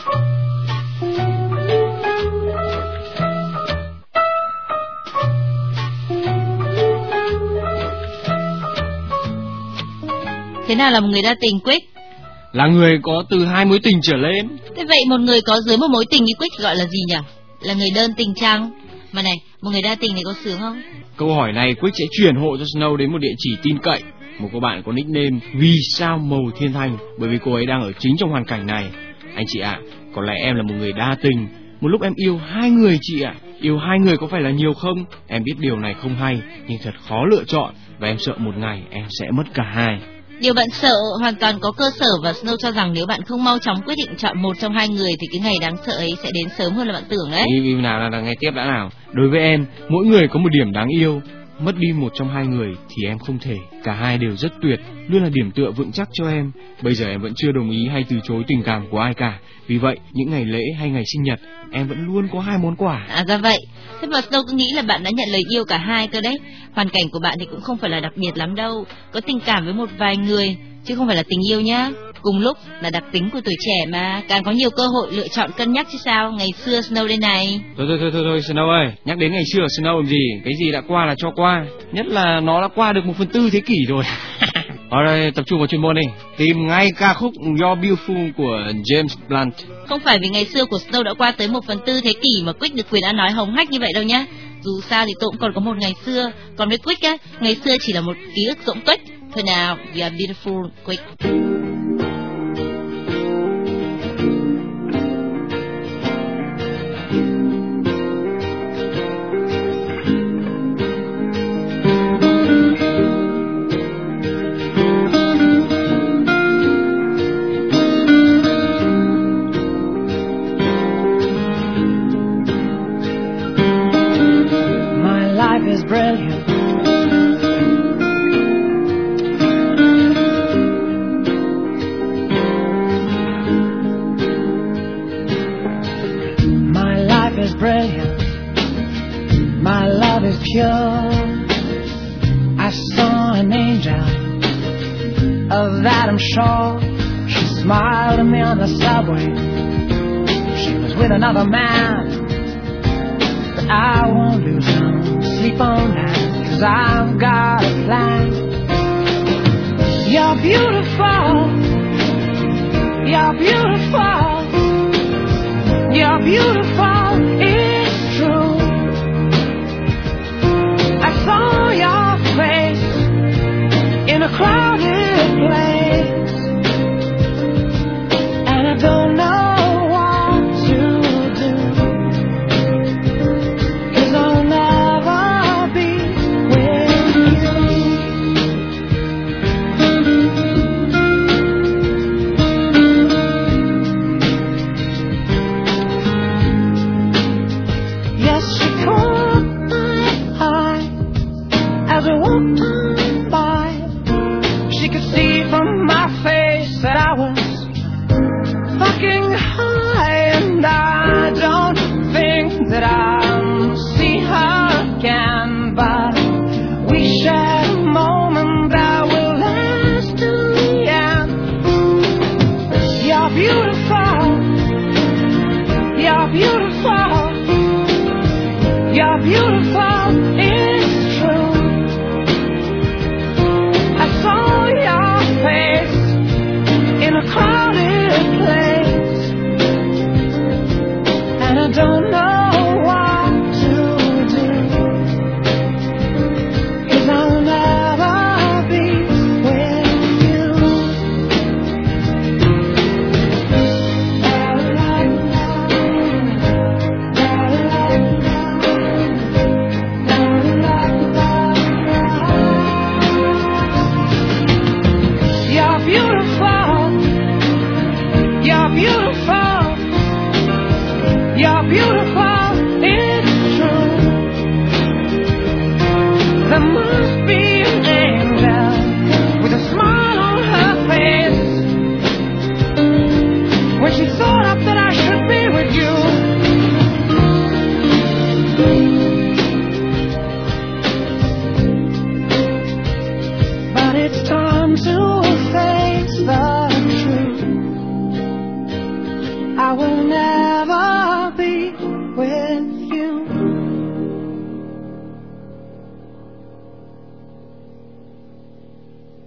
Thế nào là một người đa tình, Quick? Là người có từ 2 mối tình trở lên. Thế vậy một người có dưới một mối tình như Quick gọi là gì nhỉ? Là người đơn tình chăng? Mà này, một người đa tình này có sướng không? Câu hỏi này Quick sẽ chuyển hộ cho Snow đến một địa chỉ tin cậy. Một cô bạn có nickname Vì sao màu thiên thanh, bởi vì cô ấy đang ở chính trong hoàn cảnh này. Anh chị ạ, có lẽ em là một người đa tình. Một lúc em yêu 2 người chị ạ. Yêu 2 người có phải là nhiều không? Em biết điều này không hay, nhưng thật khó lựa chọn. Và em sợ một ngày em sẽ mất cả hai. Điều bạn sợ hoàn toàn có cơ sở, và Snow cho rằng nếu bạn không mau chóng quyết định chọn một trong 2 người thì cái ngày đáng sợ ấy sẽ đến sớm hơn là bạn tưởng đấy. Nào nghe tiếp đã nào. Đối với em, mỗi người có một điểm đáng yêu. Mất đi một trong 2 người thì em không thể. Cả hai đều rất tuyệt, luôn là điểm tựa vững chắc cho em. Bây giờ em vẫn chưa đồng ý hay từ chối tình cảm của ai cả. Vì vậy, những ngày lễ hay ngày sinh nhật, em vẫn luôn có 2 món quà. À ra vậy. Thế mà Snow cứ nghĩ là bạn đã nhận lời yêu cả 2 cơ đấy. Hoàn cảnh của bạn thì cũng không phải là đặc biệt lắm đâu. Có tình cảm với một vài người, chứ không phải là tình yêu nhá. Cùng lúc là đặc tính của tuổi trẻ mà, càng có nhiều cơ hội lựa chọn cân nhắc chứ sao. Ngày xưa Snow đây này. Thôi Snow ơi, nhắc đến ngày xưa Snow làm gì? Cái gì đã qua là cho qua. Nhất là nó đã qua được 1/4 thế kỷ rồi. Ở đây tập trung vào chuyên môn đi. Tìm ngay ca khúc You're Beautiful của James Blunt. Không phải vì ngày xưa của Snow đã qua tới 1/4 thế kỷ mà Quick được quyền ăn nói hống hách như vậy đâu nhá. Dù sao thì tôi cũng còn có một ngày xưa. Còn với Quick á, ngày xưa chỉ là một ký ức rỗng tuếch. Thôi nào, You're Beautiful, Quick. Brilliant. My life is brilliant. My love is pure. I saw an angel, of that I'm sure. She smiled at me on the subway. She was with another man, but I won't lose no sleep on that, 'cause I've got a plan. You're beautiful. You're beautiful. You're beautiful, it's true. I saw your face in a crowded place, and I don't know what to do, 'cause I'll never be with you. Yes, she caught my eye as we walked on by. She could see from my face that I was fucking high, and I don't think that I'll see her again, but we shared a moment that will last to the end. You're beautiful. You're beautiful. You're beautiful, it's true. I saw your face in a crowded place, and I don't know what to do, 'cause I'll never be with you. You're beautiful. You're beautiful. You're beautiful, it's true. There must be an angel with a smile on her face when she thought up that I should be with you. But it's time to face the truth. I will never